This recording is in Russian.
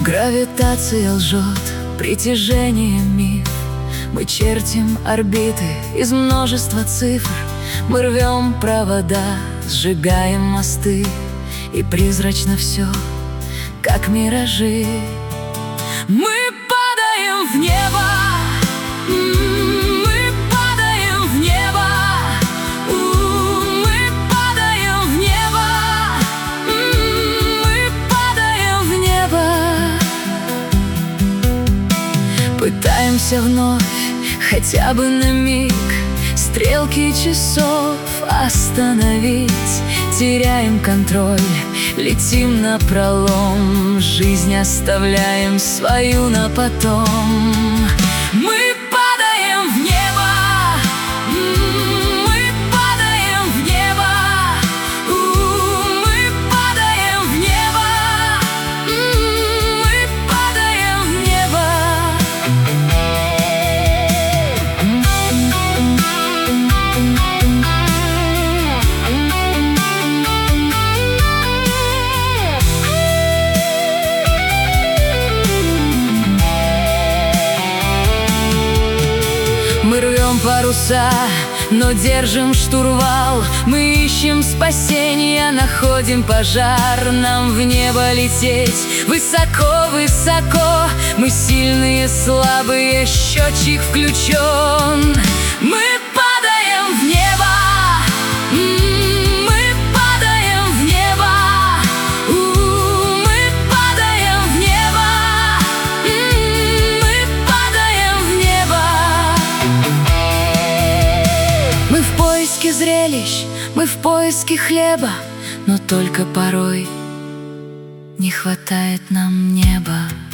Гравитация лжет, притяжение миф. Мы чертим орбиты из множества цифр. Мы рвем провода, сжигаем мосты, и призрачно все, как миражи. Мы падаем в небо, мы падаем в небо, мы падаем в небо, мы падаем в небо. Пытаемся вновь, хотя бы на миг, стрелки часов остановить. Теряем контроль, летим напролом, жизнь оставляем свою на потом. Мы падаем в небо, мы падаем в небо, мы падаем в небо, мы падаем в небо. Мы рвем паруса, но держим штурвал. Мы ищем спасения, находим пожар. Нам в небо лететь высоко-высоко. Мы сильные, слабые, счетчик включен. Мы падаем в небо, мы падаем в небо, мы падаем в небо, мы падаем в небо. Мы в поиске зрелищ, мы в поиске хлеба, но только порой не хватает нам неба.